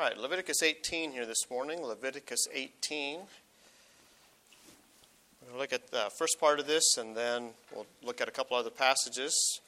right, Leviticus 18 here this morning. Leviticus 18. We're going to look at the first part of this, and then we'll look at a couple other passages.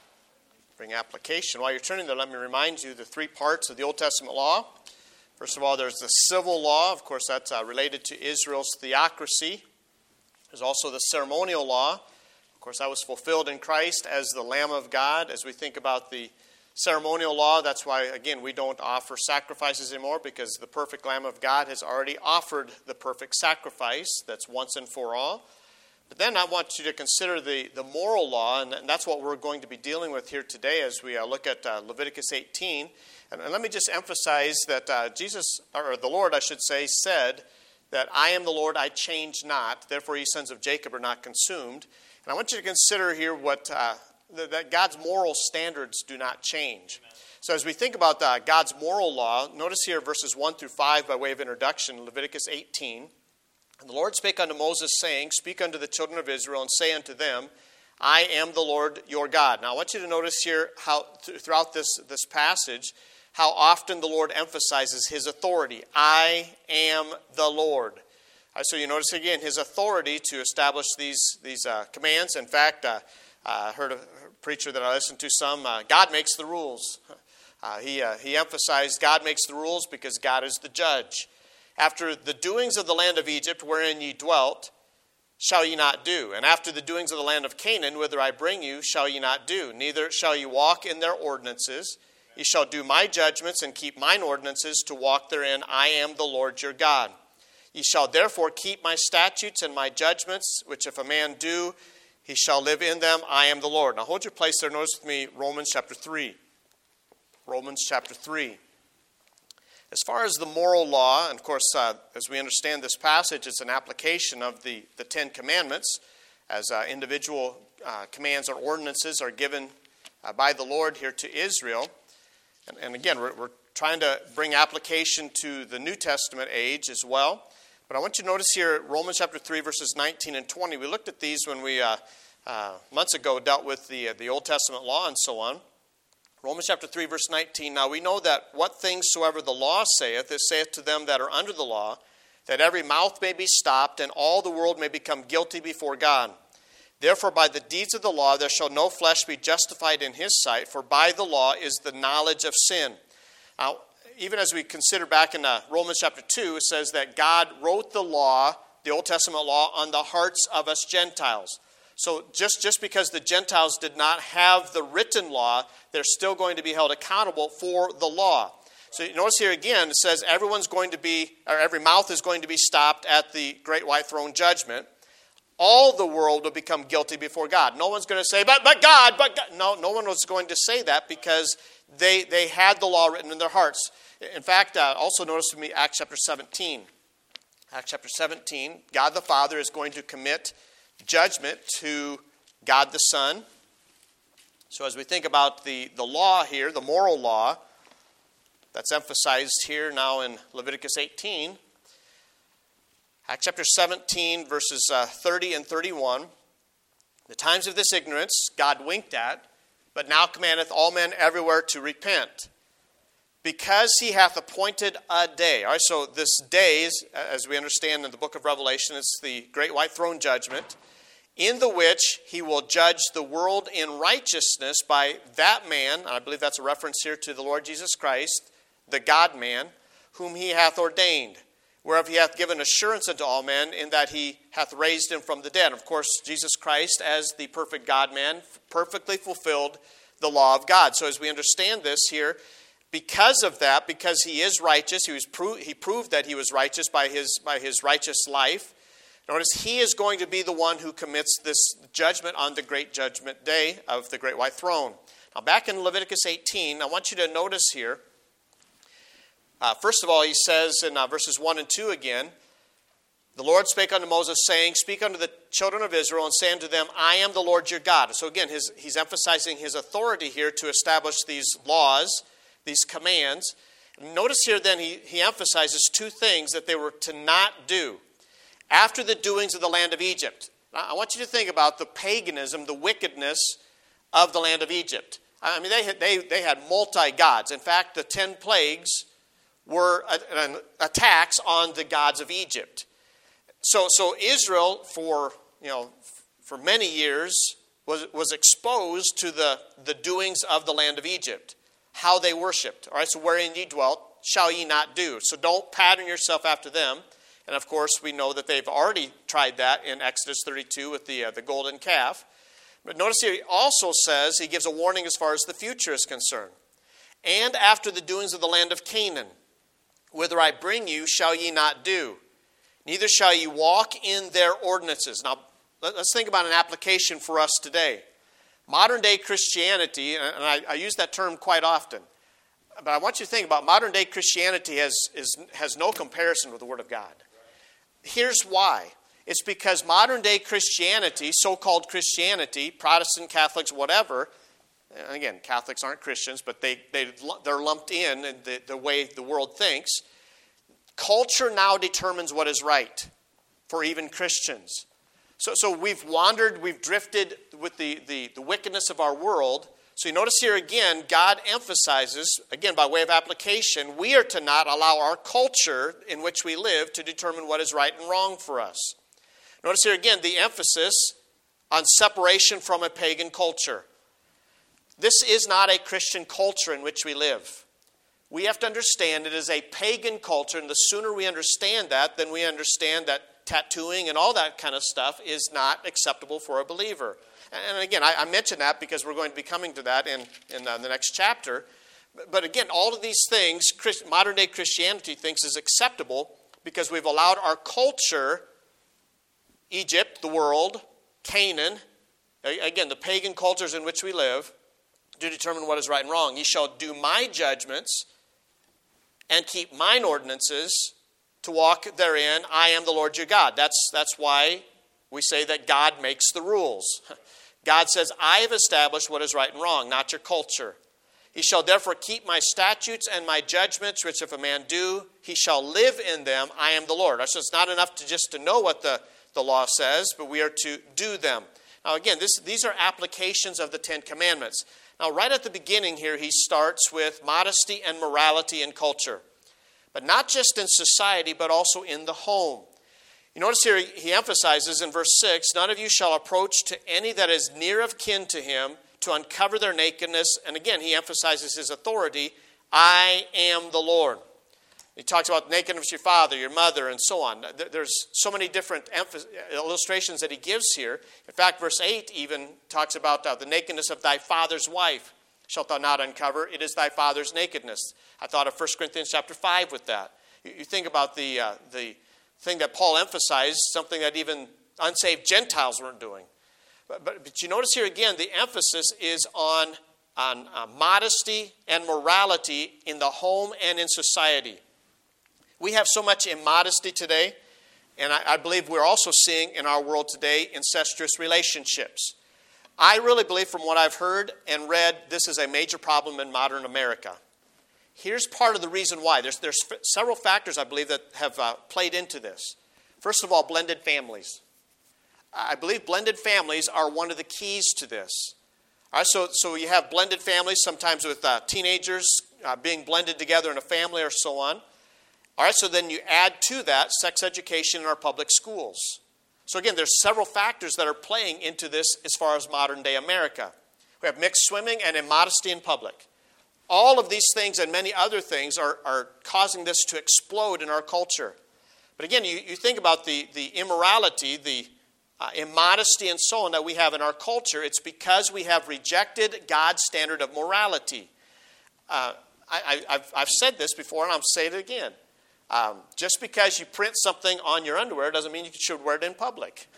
Bring application. While you're turning there, let me remind you the three parts of the Old Testament law. First of all, there's the civil law. Of course, that's related to Israel's theocracy. There's also the ceremonial law. Of course, that was fulfilled in Christ as the Lamb of God. As we think about the ceremonial law, that's why, again, we don't offer sacrifices anymore, because the perfect Lamb of God has already offered the perfect sacrifice that's once and for all. But then I want you to consider the moral law, and that's what we're going to be dealing with here today as we look at Leviticus 18. And let me just emphasize that Jesus, or the Lord, I should say, said that I am the Lord, I change not. Therefore, ye sons of Jacob are not consumed. And I want you to consider here that God's moral standards do not change. Amen. So as we think about God's moral law, notice here verses 1 through 5 by way of introduction, Leviticus 18. And the Lord spake unto Moses, saying, Speak unto the children of Israel, and say unto them, I am the Lord your God. Now I want you to notice here how throughout this passage, how often the Lord emphasizes his authority. I am the Lord. So you notice again his authority to establish these commands. In fact, I heard a preacher that I listened to God makes the rules. He emphasized God makes the rules because God is the judge. After the doings of the land of Egypt, wherein ye dwelt, shall ye not do. And after the doings of the land of Canaan, whither I bring you, shall ye not do. Neither shall ye walk in their ordinances. Ye shall do my judgments and keep mine ordinances to walk therein. I am the Lord your God. Ye shall therefore keep my statutes and my judgments, which if a man do, he shall live in them. I am the Lord. Now hold your place there. Notice with me Romans chapter 3. Romans chapter 3. As far as the moral law, and of course, as we understand this passage, it's an application of the Ten Commandments, as individual commands or ordinances are given by the Lord here to Israel. And again, we're trying to bring application to the New Testament age as well. But I want you to notice here, Romans chapter 3, verses 19 and 20. We looked at these when we, months ago, dealt with the Old Testament law and so on. Romans chapter 3, verse 19. Now we know that what things soever the law saith, it saith to them that are under the law, that every mouth may be stopped, and all the world may become guilty before God. Therefore by the deeds of the law there shall no flesh be justified in his sight, for by the law is the knowledge of sin. Now, even as we consider back in Romans chapter 2, it says that God wrote the law, the Old Testament law, on the hearts of us Gentiles. So just because the Gentiles did not have the written law, they're still going to be held accountable for the law. So you notice here again, it says every mouth is going to be stopped at the great white throne judgment. All the world will become guilty before God. No one's going to say, but God. No one was going to say that because they had the law written in their hearts. In fact, also notice with me Acts chapter 17. Acts chapter 17, God the Father is going to commit judgment to God the Son. So as we think about the law here, the moral law, that's emphasized here now in Leviticus 18. Acts chapter 17, verses 30 and 31. The times of this ignorance God winked at, but now commandeth all men everywhere to repent, because he hath appointed a day. All right, so this day is, as we understand in the book of Revelation, it's the great white throne judgment, in the which he will judge the world in righteousness by that man, I believe that's a reference here to the Lord Jesus Christ, the God-man, whom he hath ordained, whereof he hath given assurance unto all men, in that he hath raised him from the dead. Of course, Jesus Christ, as the perfect God-man, perfectly fulfilled the law of God. So as we understand this here, because of that, because he is righteous, he proved that he was righteous by his righteous life. Notice he is going to be the one who commits this judgment on the great judgment day of the great white throne. Now back in Leviticus 18, I want you to notice here, first of all, he says in verses 1 and 2 again, the Lord spake unto Moses, saying, Speak unto the children of Israel, and say unto them, I am the Lord your God. So again, he's emphasizing his authority here to establish these laws, these commands. Notice here then he emphasizes two things that they were to not do after the doings of the land of Egypt. Now, I want you to think about the paganism, the wickedness of the land of Egypt. I mean, they had multi-gods. In fact, the 10 plagues were attacks on the gods of Egypt. So Israel, for many years, was exposed to the doings of the land of Egypt, how they worshipped. All right, so wherein ye dwelt, shall ye not do. So don't pattern yourself after them. And of course, we know that they've already tried that in Exodus 32 with the golden calf. But notice here, he also says, he gives a warning as far as the future is concerned. And after the doings of the land of Canaan, whither I bring you, shall ye not do. Neither shall ye walk in their ordinances. Now, let's think about an application for us today. Modern day Christianity, and I use that term quite often, but I want you to think about modern day Christianity has no comparison with the Word of God. Here's why. It's because modern day Christianity, so-called Christianity, Protestant, Catholics, whatever, and again, Catholics aren't Christians, but they're lumped in the way the world thinks. Culture now determines what is right for even Christians. So we've wandered, we've drifted with the wickedness of our world. So you notice here again, God emphasizes, again by way of application, we are to not allow our culture in which we live to determine what is right and wrong for us. Notice here again the emphasis on separation from a pagan culture. This is not a Christian culture in which we live. We have to understand it is a pagan culture, and the sooner we understand that, then we understand that tattooing and all that kind of stuff is not acceptable for a believer. And again, I mention that because we're going to be coming to that in the next chapter. But again, all of these things, modern day Christianity thinks is acceptable because we've allowed our culture, Egypt, the world, Canaan, again, the pagan cultures in which we live, to determine what is right and wrong. Ye shall do my judgments and keep mine ordinances to walk therein. I am the Lord your God. That's why we say that God makes the rules. God says, I have established what is right and wrong, not your culture. He shall therefore keep my statutes and my judgments, which if a man do, he shall live in them. I am the Lord. So it's not enough to know what the law says, but we are to do them. Now again, these are applications of the Ten Commandments. Now right at the beginning here, he starts with modesty and morality in culture. But not just in society, but also in the home. You notice here he emphasizes in verse 6, none of you shall approach to any that is near of kin to him to uncover their nakedness. And again, he emphasizes his authority. I am the Lord. He talks about nakedness of your father, your mother, and so on. There's so many different illustrations that he gives here. In fact, verse 8 even talks about the nakedness of thy father's wife shalt thou not uncover. It is thy father's nakedness. I thought of 1 Corinthians chapter 5 with that. You think about the thing that Paul emphasized, something that even unsaved Gentiles weren't doing. But you notice here again, the emphasis is on modesty and morality in the home and in society. We have so much immodesty today, and I believe we're also seeing in our world today incestuous relationships. I really believe from what I've heard and read, this is a major problem in modern America. Here's part of the reason why. There's several factors, I believe, that have played into this. First of all, blended families. I believe blended families are one of the keys to this. All right, so you have blended families, sometimes with teenagers being blended together in a family or so on. All right, so then you add to that sex education in our public schools. So again, there's several factors that are playing into this as far as modern day America. We have mixed swimming and immodesty in public. All of these things and many other things are causing this to explode in our culture. But again, you think about the immorality, the immodesty and so on that we have in our culture. It's because we have rejected God's standard of morality. I've said this before and I'll say it again. Just because you print something on your underwear doesn't mean you should wear it in public.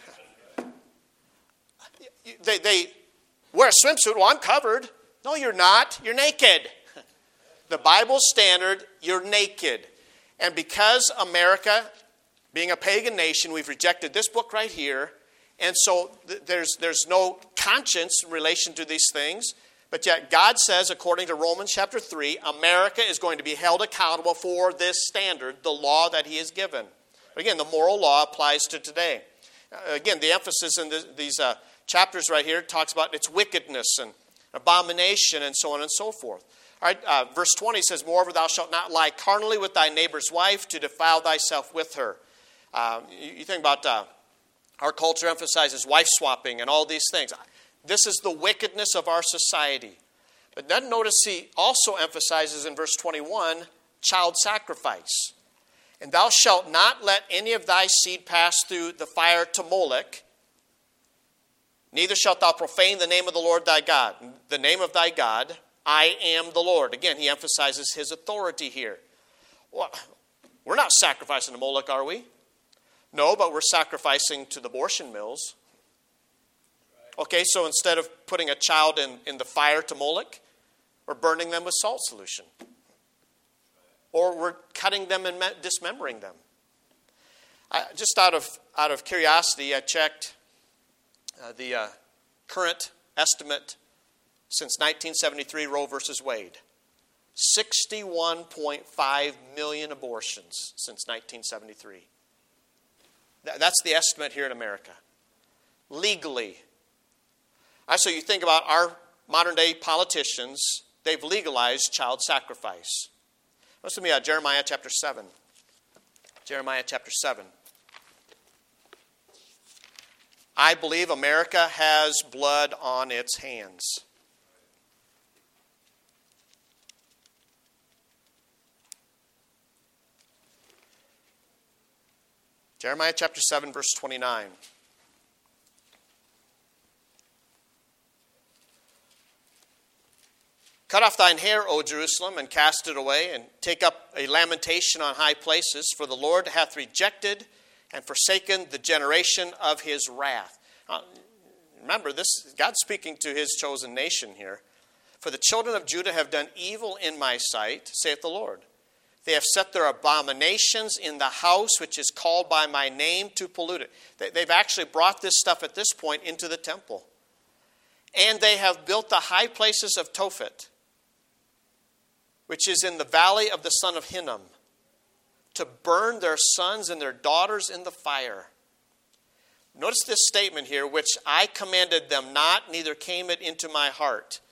They wear a swimsuit. Well, I'm covered. No, you're not. You're naked. The Bible standard, you're naked. And because America, being a pagan nation, we've rejected this book right here. And so there's no conscience in relation to these things. But yet God says, according to Romans chapter 3, America is going to be held accountable for this standard, the law that he has given. But again, the moral law applies to today. Again, the emphasis in these chapters right here talks about its wickedness and abomination and so on and so forth. All right, verse 20 says, moreover, thou shalt not lie carnally with thy neighbor's wife to defile thyself with her. You think about our culture emphasizes wife swapping and all these things. This is the wickedness of our society. But then notice he also emphasizes in verse 21, child sacrifice. And thou shalt not let any of thy seed pass through the fire to Molech, neither shalt thou profane the name of the Lord thy God. The name of thy God, I am the Lord. Again, he emphasizes his authority here. Well, we're not sacrificing to Molech, are we? No, but we're sacrificing to the abortion mills. Okay, so instead of putting a child in the fire to Molech, we're burning them with salt solution. Or we're cutting them and dismembering them. Just out of curiosity, I checked the current estimate since 1973 Roe versus Wade. 61.5 million abortions since 1973. That's the estimate here in America. Legally. So you think about our modern day politicians, they've legalized child sacrifice. Listen to me, Jeremiah chapter 7. Jeremiah chapter 7. I believe America has blood on its hands. Jeremiah chapter 7, verse 29. Cut off thine hair, O Jerusalem, and cast it away, and take up a lamentation on high places, for the Lord hath rejected and forsaken the generation of his wrath. Now, remember, this God's speaking to his chosen nation here. For the children of Judah have done evil in my sight, saith the Lord. They have set their abominations in the house which is called by my name to pollute it. They've actually brought this stuff at this point into the temple. And they have built the high places of Tophet, which is in the valley of the son of Hinnom, to burn their sons and their daughters in the fire. Notice this statement here, which I commanded them not, neither came it into my heart.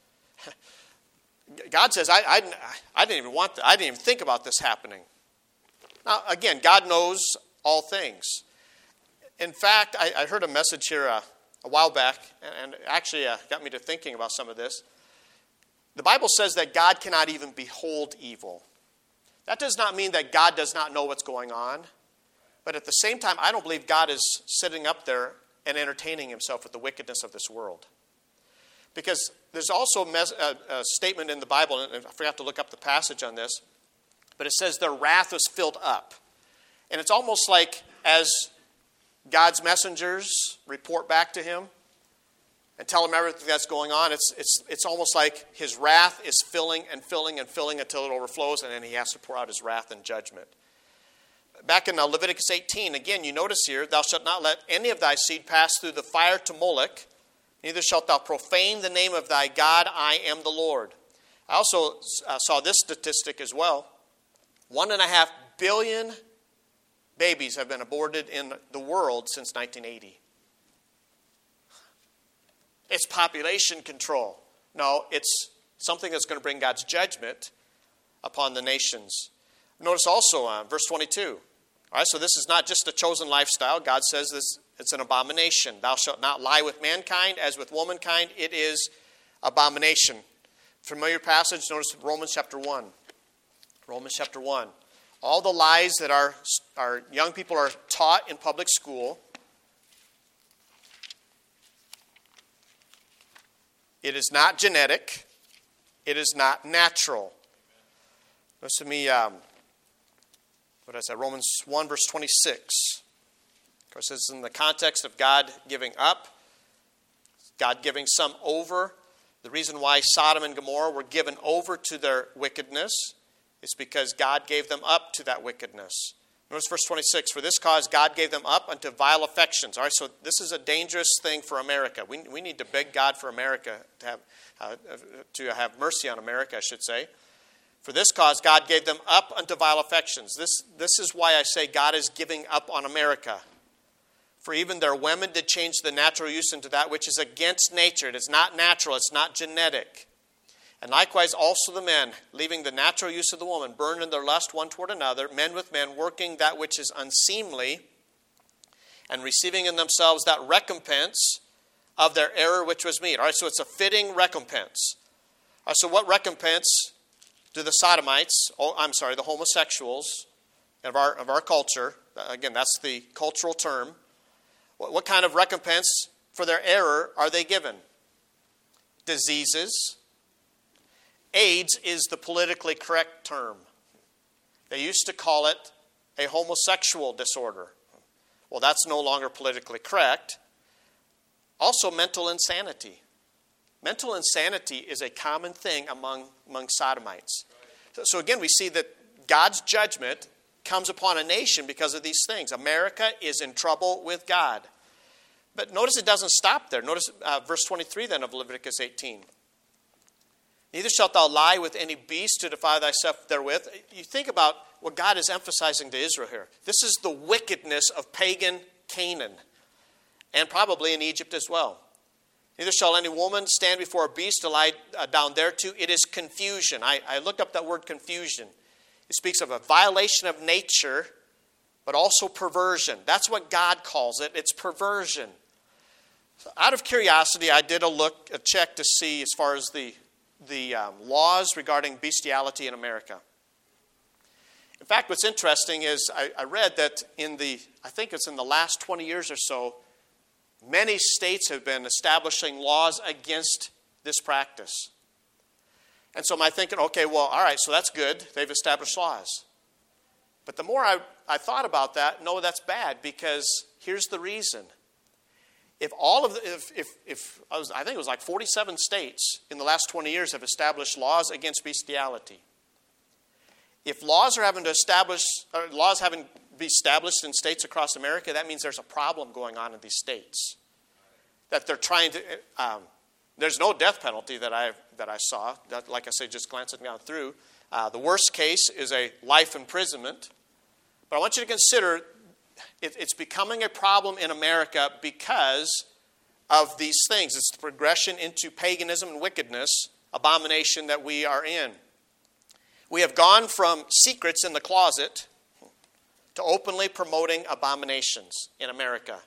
God says, I didn't even want that. I didn't even think about this happening. Now, again, God knows all things. In fact, I heard a message here a while back, and actually got me to thinking about some of this. The Bible says that God cannot even behold evil. That does not mean that God does not know what's going on. But at the same time, I don't believe God is sitting up there and entertaining himself with the wickedness of this world. Because there's also a statement in the Bible, and I forgot to look up the passage on this, but it says their wrath was filled up. And it's almost like as God's messengers report back to him and tell him everything that's going on, it's almost like his wrath is filling and filling and filling until it overflows, and then he has to pour out his wrath and judgment. Back in Leviticus 18, again, you notice here, thou shalt not let any of thy seed pass through the fire to Molech, neither shalt thou profane the name of thy God, I am the Lord. I also saw this statistic as well. 1.5 billion babies have been aborted in the world since 1980. It's population control. No, it's something that's going to bring God's judgment upon the nations. Notice also verse 22. All right, so this is not just a chosen lifestyle. God says this, it's an abomination. Thou shalt not lie with mankind as with womankind. It is abomination. Familiar passage, notice Romans chapter 1. Romans chapter 1. All the lies that our young people are taught in public school, it is not genetic. It is not natural. Listen to me, what did I say? Romans 1, verse 26. Of course, this is in the context of God giving up, God giving some over. The reason why Sodom and Gomorrah were given over to their wickedness is because God gave them up to that wickedness. Notice verse 26. For this cause God gave them up unto vile affections. All right, so this is a dangerous thing for America. We need to beg God for America to have mercy on America, I should say. For this cause God gave them up unto vile affections. This is why I say God is giving up on America. For even their women did change the natural use into that which is against nature. It is not natural. It's not genetic. And likewise also the men, leaving the natural use of the woman, burned in their lust one toward another, men with men, working that which is unseemly, and receiving in themselves that recompense of their error which was meet. All right, so it's a fitting recompense. All right, so what recompense do the sodomites, the homosexuals of our culture, again, that's the cultural term, what kind of recompense for their error are they given? Diseases. AIDS is the politically correct term. They used to call it a homosexual disorder. Well, that's no longer politically correct. Also, mental insanity. Mental insanity is a common thing among sodomites. So again, we see that God's judgment comes upon a nation because of these things. America is in trouble with God. But notice it doesn't stop there. Notice verse 23 then of Leviticus 18. Neither shalt thou lie with any beast to defile thyself therewith. You think about what God is emphasizing to Israel here. This is the wickedness of pagan Canaan, and probably in Egypt as well. Neither shall any woman stand before a beast to lie down thereto. It is confusion. I looked up that word confusion. It speaks of a violation of nature, but also perversion. That's what God calls it. It's perversion. So out of curiosity, I did a check to see as far as the laws regarding bestiality in America. In fact, what's interesting is I read that I think it's in the last 20 years or so, many states have been establishing laws against this practice. And so I'm thinking, okay, well, all right, so that's good. They've established laws. But the more I thought about that, no, that's bad, because here's the reason. I think it was like 47 states in the last 20 years have established laws against bestiality. If laws haven't been established in states across America, that means there's a problem going on in these states. That they're trying to. There's no death penalty that I saw. That, like I say, just glancing down through. The worst case is a life imprisonment. But I want you to consider it's becoming a problem in America because of these things. It's the progression into paganism and wickedness, abomination that we are in. We have gone from secrets in the closet to openly promoting abominations in America.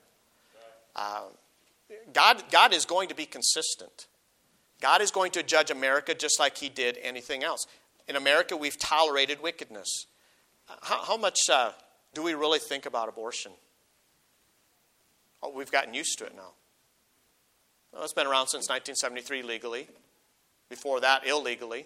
God is going to be consistent. God is going to judge America just like he did anything else. In America, we've tolerated wickedness. How much do we really think about abortion? Oh, we've gotten used to it now. Well, it's been around since 1973 legally. Before that, illegally.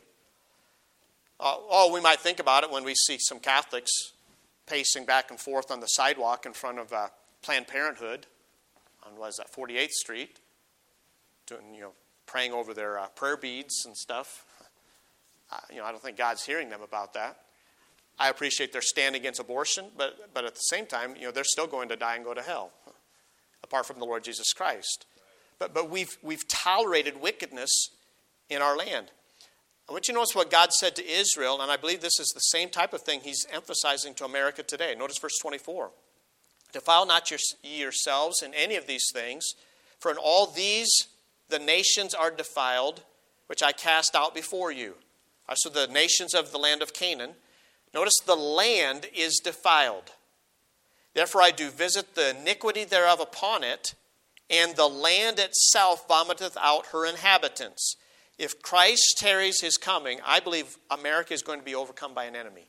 We might think about it when we see some Catholics pacing back and forth on the sidewalk in front of Planned Parenthood on 48th Street, doing, praying over their prayer beads and stuff. I don't think God's hearing them about that. I appreciate their stand against abortion, but at the same time, they're still going to die and go to hell, apart from the Lord Jesus Christ. But we've tolerated wickedness in our land. I want you to notice what God said to Israel, and I believe this is the same type of thing he's emphasizing to America today. Notice verse 24. Defile not yourselves in any of these things, for in all these the nations are defiled, which I cast out before you. So the nations of the land of Canaan. Notice the land is defiled. Therefore I do visit the iniquity thereof upon it, and the land itself vomiteth out her inhabitants. If Christ tarries his coming, I believe America is going to be overcome by an enemy.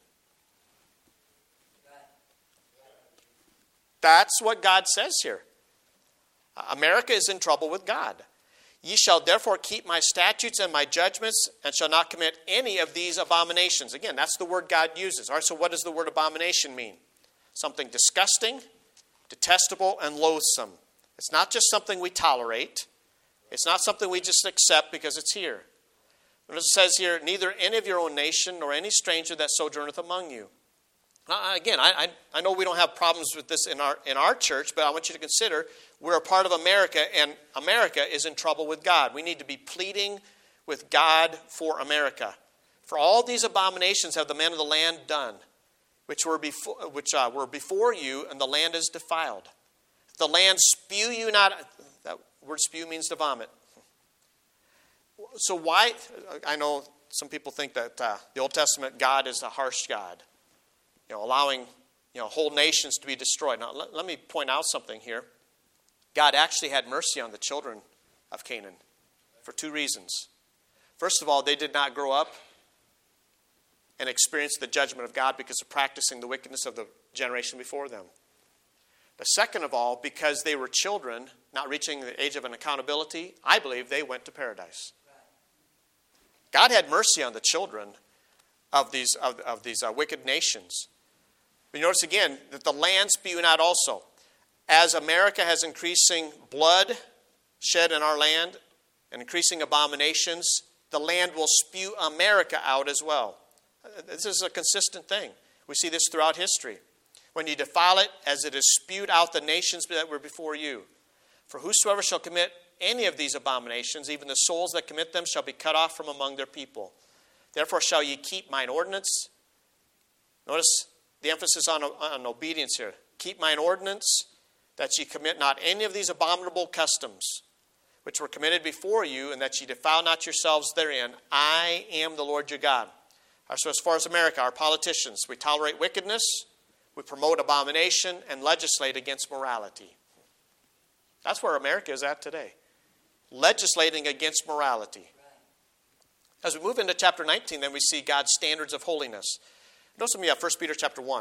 That's what God says here. America is in trouble with God. Ye shall therefore keep my statutes and my judgments, and shall not commit any of these abominations. Again, that's the word God uses. All right, so what does the word abomination mean? Something disgusting, detestable, and loathsome. It's not just something we tolerate. It's not something we just accept because it's here. But it says here, neither any of your own nation nor any stranger that sojourneth among you. Again, I know we don't have problems with this in our church, but I want you to consider we're a part of America, and America is in trouble with God. We need to be pleading with God for America. For all these abominations have the men of the land done, which were before you, and the land is defiled. The land spew you not. That word spew means to vomit. So why, I know some people think that the Old Testament God is a harsh God, allowing whole nations to be destroyed. Now let me point out something here. God actually had mercy on the children of Canaan for two reasons. First of all, they did not grow up and experience the judgment of God because of practicing the wickedness of the generation before them. The second of all, because they were children, not reaching the age of an accountability, I believe they went to paradise. God had mercy on the children of these wicked nations. But you notice again that the land spewing out also. As America has increasing blood shed in our land and increasing abominations, the land will spew America out as well. This is a consistent thing. We see this throughout history. When you defile it, as it is spewed out the nations that were before you. For whosoever shall commit any of these abominations, even the souls that commit them, shall be cut off from among their people. Therefore shall ye keep mine ordinance. Notice the emphasis on obedience here. Keep mine ordinance, that ye commit not any of these abominable customs, which were committed before you, and that ye defile not yourselves therein. I am the Lord your God. So as far as America, our politicians, we tolerate wickedness, we promote abomination, and legislate against morality. That's where America is at today. Legislating against morality. As we move into chapter 19, then we see God's standards of holiness. Notice with me 1 Peter chapter 1.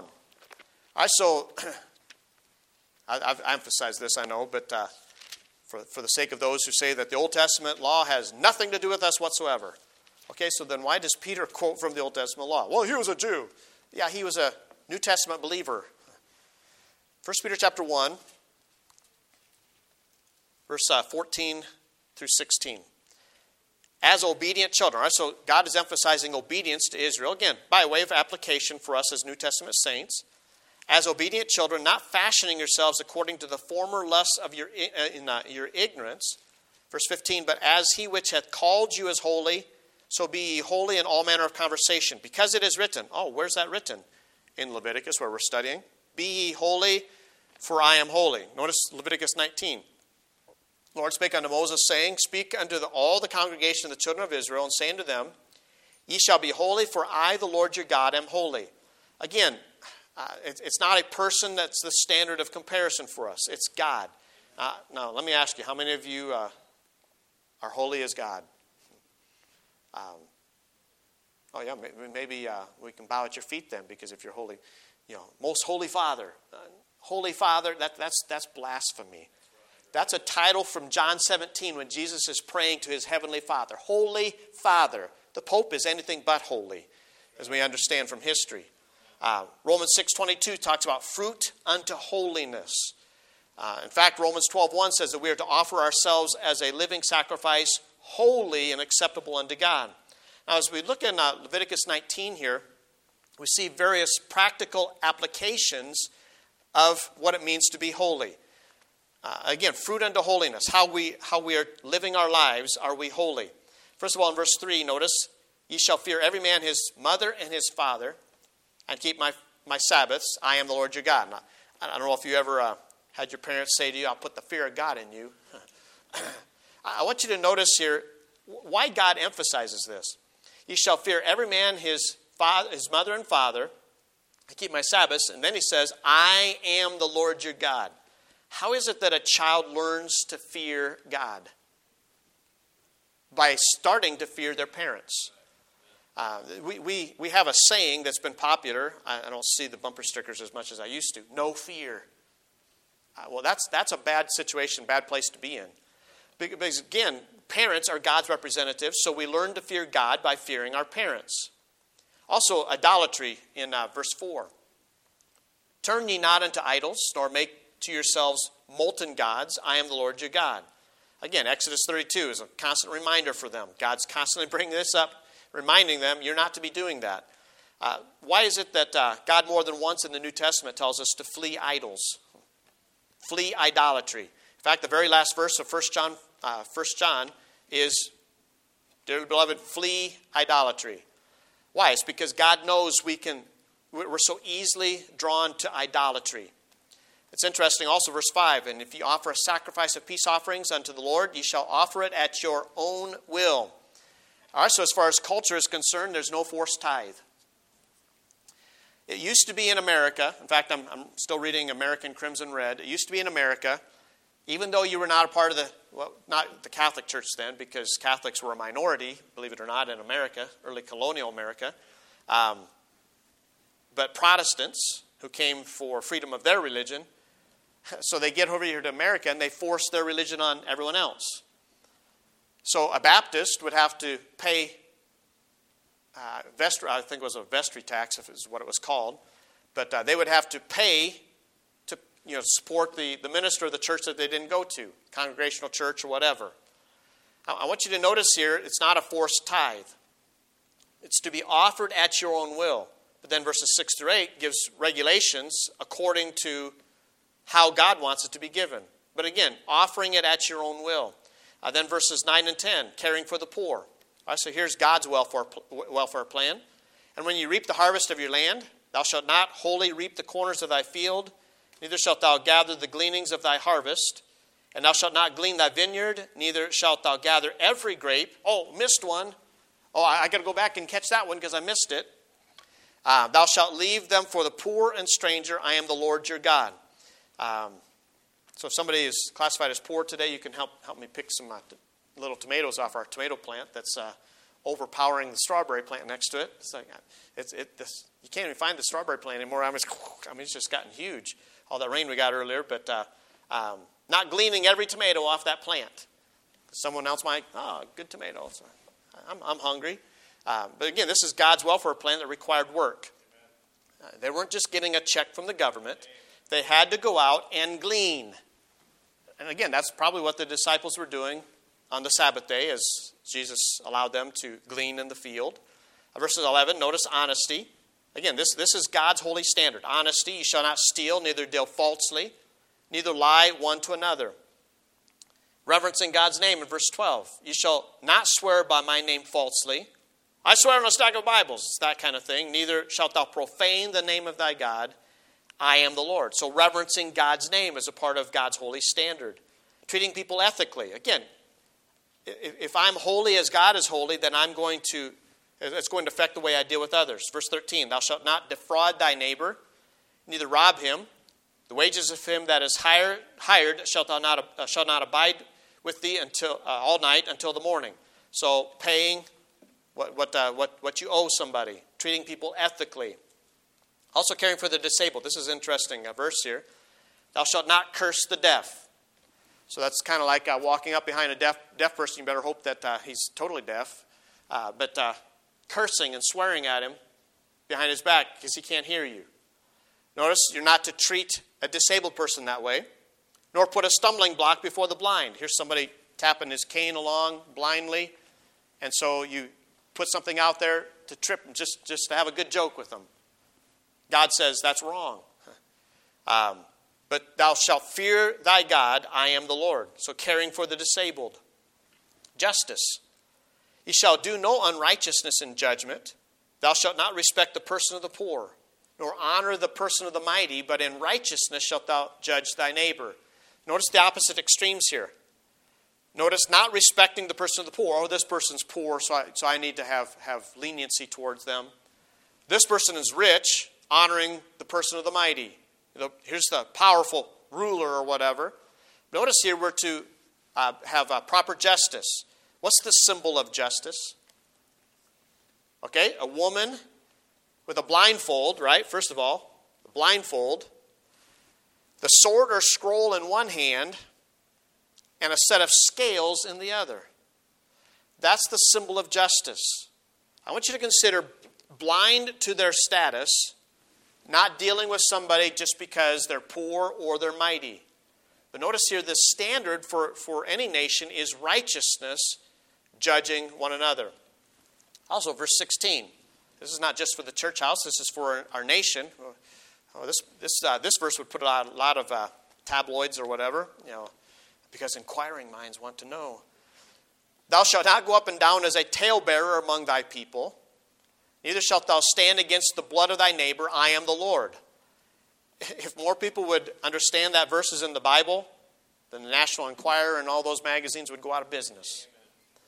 I've emphasized this, I know, but for the sake of those who say that the Old Testament law has nothing to do with us whatsoever. Okay, so then why does Peter quote from the Old Testament law? Well, he was a Jew. Yeah, he was a New Testament believer. 1 Peter chapter 1, verse 14 through 16. As obedient children. All right, so God is emphasizing obedience to Israel. Again, by way of application for us as New Testament saints. As obedient children, not fashioning yourselves according to the former lusts of your ignorance. Verse 15, but as he which hath called you is holy, so be ye holy in all manner of conversation. Because it is written. Oh, where's that written? In Leviticus, where we're studying. Be ye holy, for I am holy. Notice Leviticus 19. The Lord spake unto Moses, saying, speak unto all the congregation of the children of Israel, and say unto them, ye shall be holy, for I, the Lord your God, am holy. Again, it's not a person that's the standard of comparison for us. It's God. Now, let me ask you, how many of you are holy as God? Maybe we can bow at your feet then, because if you're holy, most holy Father. Holy Father, that's blasphemy. That's a title from John 17 when Jesus is praying to his heavenly Father. Holy Father. The Pope is anything but holy, as we understand from history. Romans 6:22 talks about fruit unto holiness. In fact, Romans 12:1 says that we are to offer ourselves as a living sacrifice, holy and acceptable unto God. Now, as we look in Leviticus 19 here, we see various practical applications of what it means to be holy. Again, fruit unto holiness. How we are living our lives, are we holy? First of all, in verse 3, notice, ye shall fear every man his mother and his father, and keep my Sabbaths. I am the Lord your God. Now, I don't know if you ever had your parents say to you, I'll put the fear of God in you. I want you to notice here why God emphasizes this. Ye shall fear every man his mother and father, and keep my Sabbaths. And then he says, I am the Lord your God. How is it that a child learns to fear God? By starting to fear their parents. We have a saying that's been popular. I don't see the bumper stickers as much as I used to. No fear. Well, that's a bad situation, bad place to be in. Because again, parents are God's representatives, so we learn to fear God by fearing our parents. Also, idolatry in verse 4. Turn ye not unto idols, nor make to yourselves molten gods. I am the Lord your God. Again, Exodus 32 is a constant reminder for them. God's constantly bringing this up, reminding them, you're not to be doing that. Why is it that God more than once in the New Testament tells us to flee idols? Flee idolatry. In fact, the very last verse of 1 John is, dear beloved, flee idolatry. Why? It's because God knows we're so easily drawn to idolatry. It's interesting also, verse 5, and if you offer a sacrifice of peace offerings unto the Lord, ye shall offer it at your own will. All right, so as far as culture is concerned, there's no forced tithe. It used to be in America. In fact, I'm still reading American Crimson Red. It used to be in America, even though you were not a part of not the Catholic Church then, because Catholics were a minority, believe it or not, in America, early colonial America. But Protestants who came for freedom of their religion, so they get over here to America and they force their religion on everyone else. So a Baptist would have to pay I think it was a vestry tax, if it's what it was called, but they would have to pay to support the minister of the church that they didn't go to, congregational church or whatever. I want you to notice here, it's not a forced tithe. It's to be offered at your own will. But then verses 6 through 8 gives regulations according to how God wants it to be given. But again, offering it at your own will. Then verses 9 and 10, caring for the poor. All right, so here's God's welfare plan. And when you reap the harvest of your land, thou shalt not wholly reap the corners of thy field, neither shalt thou gather the gleanings of thy harvest. And thou shalt not glean thy vineyard, neither shalt thou gather every grape. Oh, missed one. Oh, I got to go back and catch that one because I missed it. Thou shalt leave them for the poor and stranger. I am the Lord your God. So if somebody is classified as poor today, you can help me pick some little tomatoes off our tomato plant that's overpowering the strawberry plant next to it. It's like you can't even find the strawberry plant anymore. It's just gotten huge. All that rain we got earlier, but not gleaning every tomato off that plant. Someone else might, good tomato. So I'm hungry. But again, this is God's welfare plan that required work. They weren't just getting a check from the government. They had to go out and glean. And again, that's probably what the disciples were doing on the Sabbath day as Jesus allowed them to glean in the field. Verses 11, notice honesty. Again, this is God's holy standard. Honesty, you shall not steal, neither deal falsely, neither lie one to another. Reverencing God's name in verse 12. You shall not swear by my name falsely. I swear on a stack of Bibles. It's that kind of thing. Neither shalt thou profane the name of thy God. I am the Lord. So reverencing God's name is a part of God's holy standard. Treating people ethically. Again, if I'm holy as God is holy, then it's going to affect the way I deal with others. Verse 13, thou shalt not defraud thy neighbor, neither rob him. The wages of him that is hired shall not abide with thee until all night until the morning. So paying what you owe somebody, treating people ethically. Also caring for the disabled. This is interesting, a verse here. Thou shalt not curse the deaf. So that's kind of like walking up behind a deaf person. You better hope that he's totally deaf. But cursing and swearing at him behind his back because he can't hear you. Notice you're not to treat a disabled person that way, nor put a stumbling block before the blind. Here's somebody tapping his cane along blindly, and so you put something out there to trip him, just to have a good joke with them. God says that's wrong. But thou shalt fear thy God, I am the Lord. So caring for the disabled. Justice. Ye shall do no unrighteousness in judgment. Thou shalt not respect the person of the poor, nor honor the person of the mighty, but in righteousness shalt thou judge thy neighbor. Notice the opposite extremes here. Notice not respecting the person of the poor. Oh, this person's poor, so I need to have leniency towards them. This person is rich, honoring the person of the mighty. Here's the powerful ruler or whatever. Notice here we're to have proper justice. What's the symbol of justice? Okay, a woman with a blindfold, right? First of all, a blindfold, the sword or scroll in one hand, and a set of scales in the other. That's the symbol of justice. I want you to consider blind to their status, not dealing with somebody just because they're poor or they're mighty. But notice here the standard for any nation is righteousness, judging one another. Also, verse 16. This is not just for the church house. This is for our nation. This verse would put a lot of tabloids or whatever, because inquiring minds want to know. Thou shalt not go up and down as a talebearer among thy people. Neither shalt thou stand against the blood of thy neighbor. I am the Lord. If more people would understand that verse is in the Bible, then the National Enquirer and all those magazines would go out of business.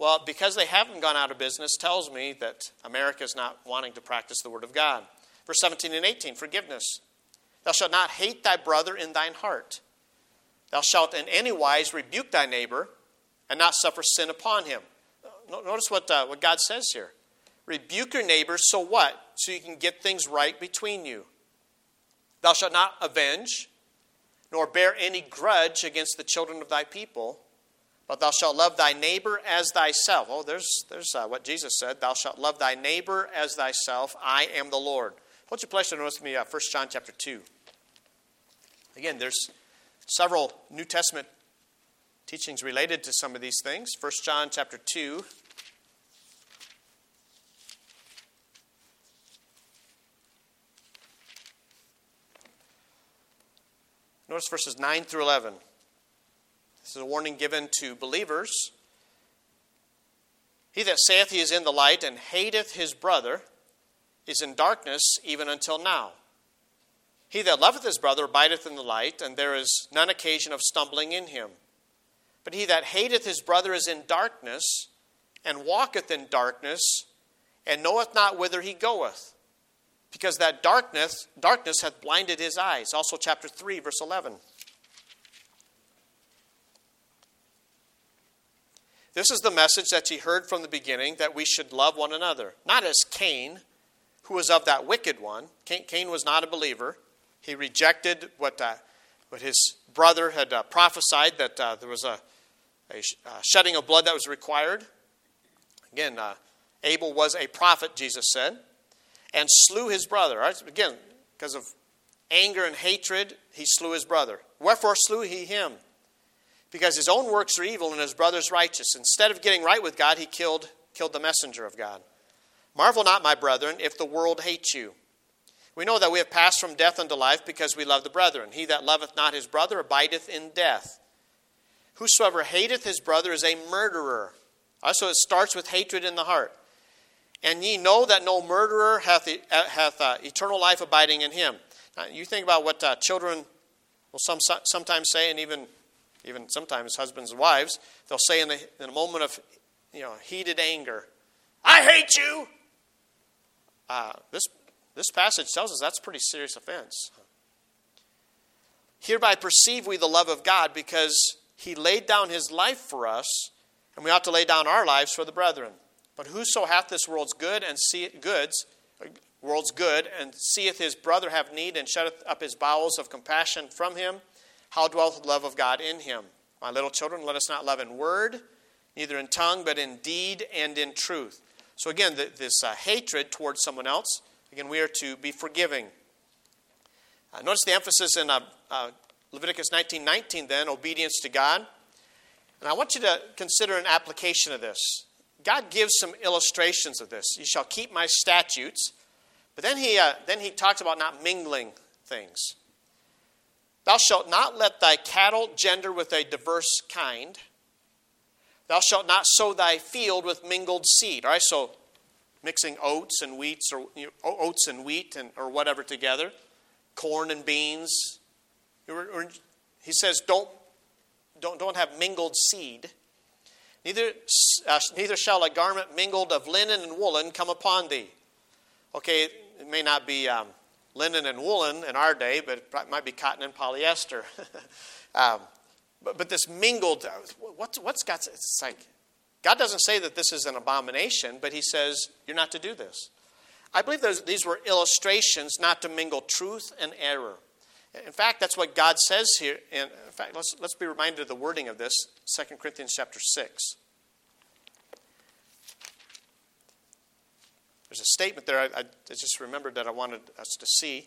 Well, because they haven't gone out of business tells me that America is not wanting to practice the Word of God. Verse 17 and 18, forgiveness. Thou shalt not hate thy brother in thine heart. Thou shalt in any wise rebuke thy neighbor and not suffer sin upon him. Notice what God says here. Rebuke your neighbor, so what? So you can get things right between you. Thou shalt not avenge, nor bear any grudge against the children of thy people, but thou shalt love thy neighbor as thyself. Oh, there's what Jesus said. Thou shalt love thy neighbor as thyself. I am the Lord. Hold your place to notice with me 1 John chapter 2. Again, there's several New Testament teachings related to some of these things. 1 John chapter 2. Notice verses 9 through 11. This is a warning given to believers. He that saith he is in the light and hateth his brother is in darkness even until now. He that loveth his brother abideth in the light, and there is none occasion of stumbling in him. But he that hateth his brother is in darkness, and walketh in darkness, and knoweth not whither he goeth, because that darkness hath blinded his eyes. Also chapter 3, verse 11. This is the message that ye heard from the beginning, that we should love one another. Not as Cain, who was of that wicked one. Cain was not a believer. He rejected what his brother had prophesied, that there was a shedding of blood that was required. Again, Abel was a prophet, Jesus said, and slew his brother. Right? Again, because of anger and hatred, he slew his brother. Wherefore slew he him? Because his own works are evil and his brother's righteous. Instead of getting right with God, he killed the messenger of God. Marvel not, my brethren, if the world hates you. We know that we have passed from death unto life because we love the brethren. He that loveth not his brother abideth in death. Whosoever hateth his brother is a murderer. Also, it starts with hatred in the heart. And ye know that no murderer hath eternal life abiding in him. Now, you think about what children will sometimes say, and even sometimes husbands and wives, they'll say in a moment of heated anger, I hate you! This passage tells us that's a pretty serious offense. Hereby perceive we the love of God, because he laid down his life for us, and we ought to lay down our lives for the brethren. But whoso hath this world's good and seeth his brother have need, and shutteth up his bowels of compassion from him, how dwelleth the love of God in him? My little children, let us not love in word, neither in tongue, but in deed and in truth. So again, this hatred towards someone else, again, we are to be forgiving. Notice the emphasis in Leviticus 19:19 then, obedience to God. And I want you to consider an application of this. God gives some illustrations of this. You shall keep my statutes. But then he talks about not mingling things. Thou shalt not let thy cattle gender with a diverse kind. Thou shalt not sow thy field with mingled seed. All right, so mixing oats and wheat or whatever together, corn and beans. He says, don't have mingled seed. Neither shall a garment mingled of linen and woolen come upon thee. Okay, it may not be linen and woolen in our day, but it might be cotton and polyester. But this mingled, what's God's? It's like God doesn't say that this is an abomination, but he says you're not to do this. I believe these were illustrations not to mingle truth and error. In fact, that's what God says here. In fact, let's be reminded of the wording of this, 2 Corinthians chapter 6. There's a statement there I just remembered that I wanted us to see.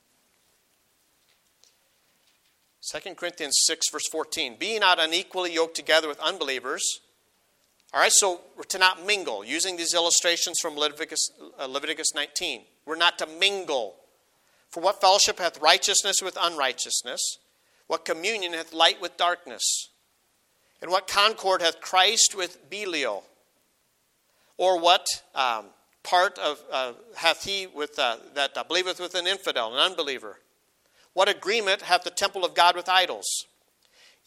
2 Corinthians 6, verse 14. Be ye not unequally yoked together with unbelievers. All right, so we're to not mingle. Using these illustrations from Leviticus 19. We're not to mingle. For what fellowship hath righteousness with unrighteousness? What communion hath light with darkness? And what concord hath Christ with Belial? Or what part hath he with that believeth with an infidel, an unbeliever? What agreement hath the temple of God with idols?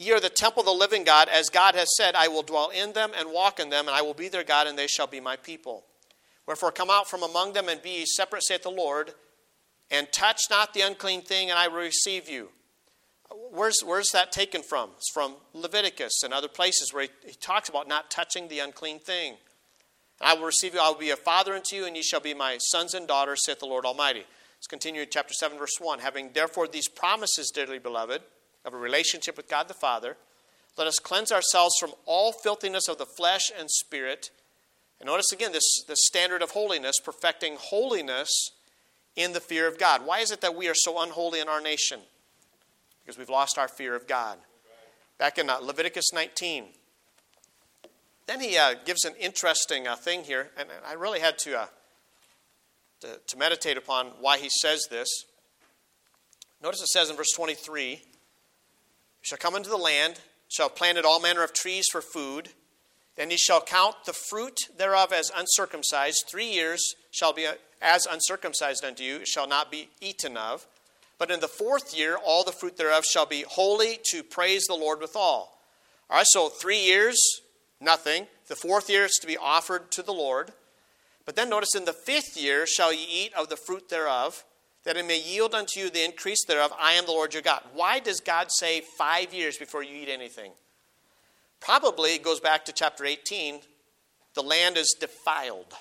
Ye are the temple of the living God, as God has said, I will dwell in them and walk in them, and I will be their God, and they shall be my people. Wherefore come out from among them and be ye separate, saith the Lord, and touch not the unclean thing, and I will receive you. Where's that taken from? It's from Leviticus and other places where he talks about not touching the unclean thing. And I will receive you, I will be a father unto you, and ye shall be my sons and daughters, saith the Lord Almighty. Let's continue in chapter 7, verse 1. Having therefore these promises, dearly beloved, of a relationship with God the Father, let us cleanse ourselves from all filthiness of the flesh and spirit. And notice again this standard of holiness, perfecting holiness in the fear of God. Why is it that we are so unholy in our nation? Because we've lost our fear of God. Back in Leviticus 19. Then he gives an interesting thing here, and I really had to meditate upon why he says this. Notice it says in verse 23, "You shall come into the land, shall have planted all manner of trees for food. Then ye shall count the fruit thereof as uncircumcised. 3 years shall be as uncircumcised unto you, it shall not be eaten of. But in the 4th year, all the fruit thereof shall be holy to praise the Lord withal." All right, so 3 years, nothing. The 4th year is to be offered to the Lord. But then notice, in the 5th year shall ye eat of the fruit thereof, that it may yield unto you the increase thereof. I am the Lord your God. Why does God say 5 years before you eat anything? Probably it goes back to chapter 18. The land is defiled.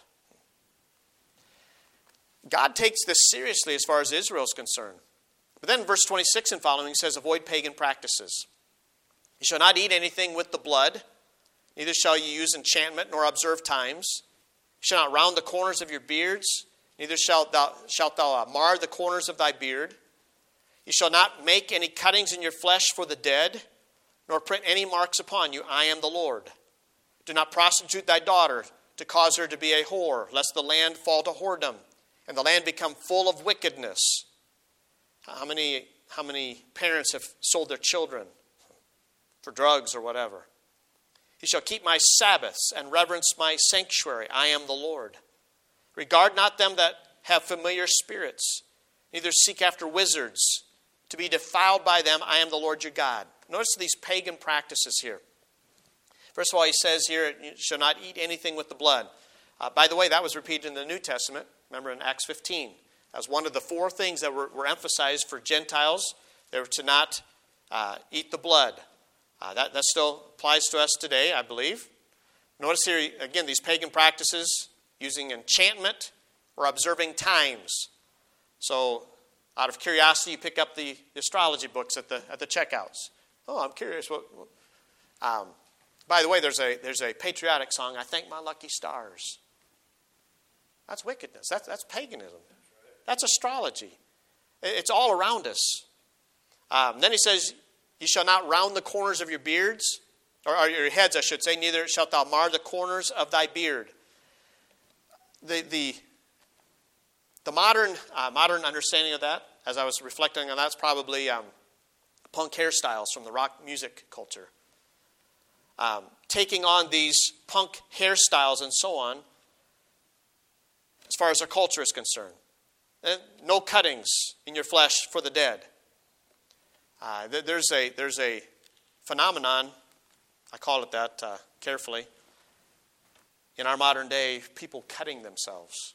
God takes this seriously as far as Israel is concerned. But then verse 26 and following says, avoid pagan practices. You shall not eat anything with the blood, neither shall you use enchantment nor observe times. You shall not round the corners of your beards, neither shalt thou mar the corners of thy beard. You shall not make any cuttings in your flesh for the dead, nor print any marks upon you. I am the Lord. Do not prostitute thy daughter to cause her to be a whore, lest the land fall to whoredom, and the land become full of wickedness. How many parents have sold their children for drugs or whatever? You shall keep my Sabbaths and reverence my sanctuary. I am the Lord. Regard not them that have familiar spirits, neither seek after wizards, to be defiled by them. I am the Lord your God. Notice these pagan practices here. First of all, he says here, you shall not eat anything with the blood. By the way, that was repeated in the New Testament. Remember in Acts 15. That was one of the 4 things that were emphasized for Gentiles. They were to not eat the blood. That still applies to us today, I believe. Notice here, again, these pagan practices using enchantment or observing times. So, out of curiosity, you pick up the astrology books at the checkouts. Oh, I'm curious. By the way, there's a patriotic song, I Thank My Lucky Stars. That's wickedness. That's paganism. That's astrology. It's all around us. Then he says, you shall not round the corners of your beards, or your heads, I should say, neither shalt thou mar the corners of thy beard. The modern understanding of that, as I was reflecting on that, is probably punk hairstyles from the rock music culture. Taking on these punk hairstyles and so on, as far as our culture is concerned. No cuttings in your flesh for the dead. There's a phenomenon, I call it that carefully, in our modern day, people cutting themselves.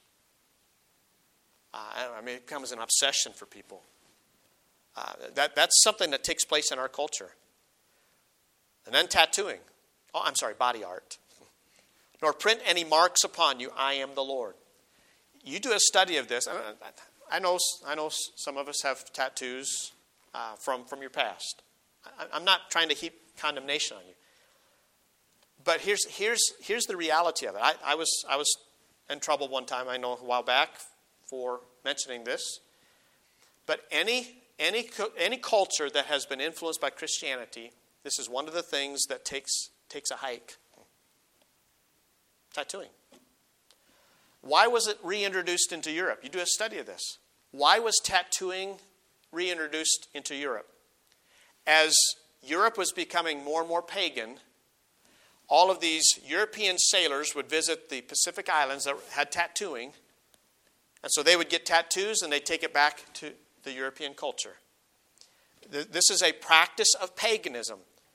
It becomes an obsession for people. That's something that takes place in our culture. And then tattooing. Body art. Nor print any marks upon you. I am the Lord. You do a study of this. I know some of us have tattoos from your past. I'm not trying to heap condemnation on you. But here's the reality of it. I was in trouble one time, I know, a while back for mentioning this. But any culture that has been influenced by Christianity, this is one of the things that takes a hike. Tattooing. Why was it reintroduced into Europe? You do a study of this. Why was tattooing reintroduced into Europe? As Europe was becoming more and more pagan, all of these European sailors would visit the Pacific Islands that had tattooing. And so they would get tattoos and they'd take it back to the European culture. This is a practice of paganism.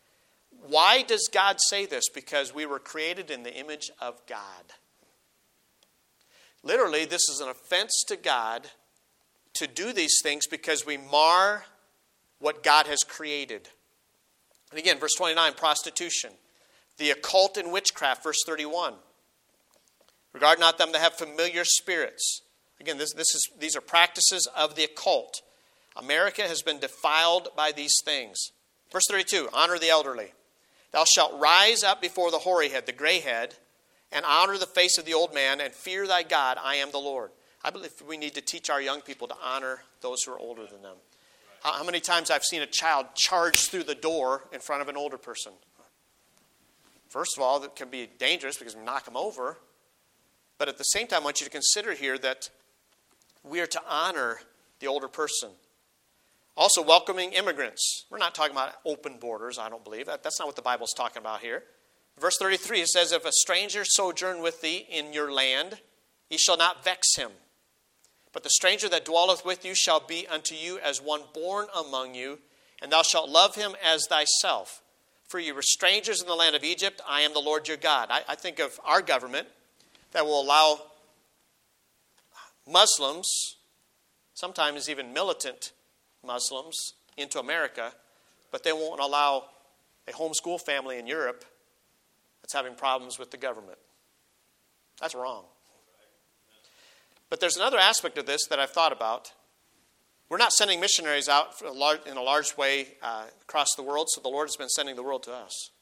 Why does God say this? Because we were created in the image of God. Literally, this is an offense to God to do these things because we mar what God has created. And again, verse 29, prostitution. The occult and witchcraft, verse 31. Regard not them that have familiar spirits. Again, these are practices of the occult. America has been defiled by these things. Verse 32, honor the elderly. Thou shalt rise up before the hoary head, the gray head, and honor the face of the old man, and fear thy God. I am the Lord. I believe we need to teach our young people to honor those who are older than them. How many times I've seen a child charge through the door in front of an older person? First of all, that can be dangerous because we knock them over. But at the same time, I want you to consider here that we are to honor the older person. Also, welcoming immigrants. We're not talking about open borders, I don't believe. That's not what the Bible's talking about here. Verse 33, it says, if a stranger sojourn with thee in your land, ye shall not vex him. But the stranger that dwelleth with you shall be unto you as one born among you, and thou shalt love him as thyself. For you were strangers in the land of Egypt. I am the Lord your God. I think of our government that will allow Muslims, sometimes even militant Muslims, into America, but they won't allow a homeschool family in Europe that's having problems with the government. That's wrong. But there's another aspect of this that I've thought about. We're not sending missionaries out in a large way across the world, so the Lord has been sending the world to us.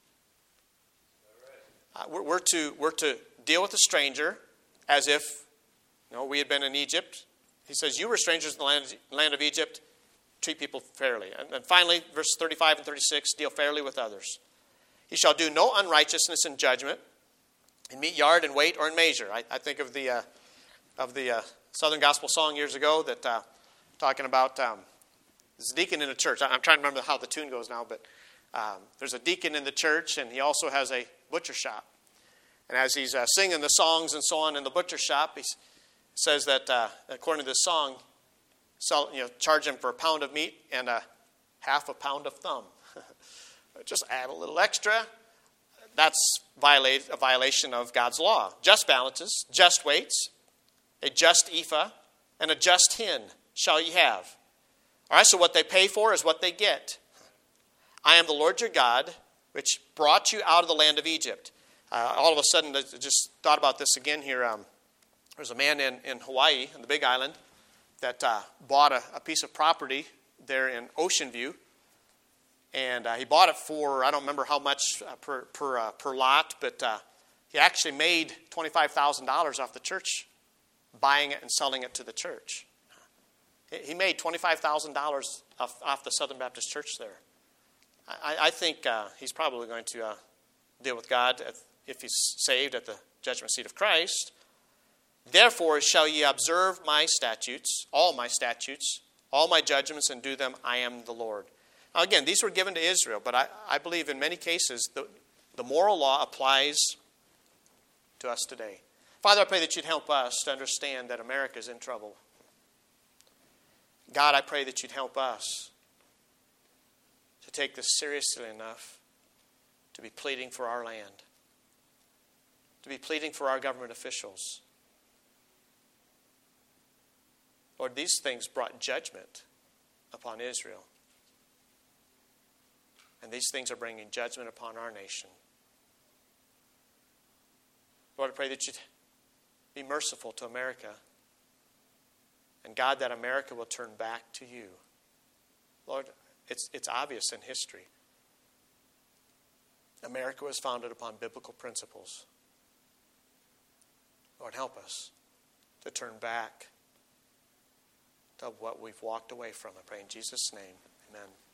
We're to deal with a stranger as if we had been in Egypt. He says, you were strangers in the land of Egypt. Treat people fairly. And finally, verse 35 and 36, deal fairly with others. He shall do no unrighteousness in judgment, in meat, yard, and weight, or in measure. I think of the Southern Gospel song years ago that talking about this deacon in a church. I'm trying to remember how the tune goes now, but there's a deacon in the church, and he also has a butcher shop. And as he's singing the songs and so on in the butcher shop, he says that according to this song, charge him for a pound of meat and half a pound of thumb. Just add a little extra. That's a violation of God's law. Just balances, just weights, a just ephah, and a just hin shall ye have. All right, so what they pay for is what they get. I am the Lord your God, which brought you out of the land of Egypt. All of a sudden, I just thought about this again here. There's a man in Hawaii, in the Big Island, that bought a piece of property there in Ocean View. And he bought it for, I don't remember how much per lot, but he actually made $25,000 off the church, buying it and selling it to the church. He made $25,000 off the Southern Baptist Church there. I think he's probably going to deal with God if he's saved at the judgment seat of Christ. Therefore shall ye observe my statutes, all my judgments, and do them. I am the Lord. Now again, these were given to Israel, but I believe in many cases the moral law applies to us today. Father, I pray that you'd help us to understand that America is in trouble. God, I pray that you'd help us to take this seriously enough to be pleading for our land, to be pleading for our government officials. Lord, these things brought judgment upon Israel. And these things are bringing judgment upon our nation. Lord, I pray that you'd be merciful to America. And God, that America will turn back to you. Lord, it's obvious in history. America was founded upon biblical principles. Lord, help us to turn back to what we've walked away from. I pray in Jesus' name. Amen.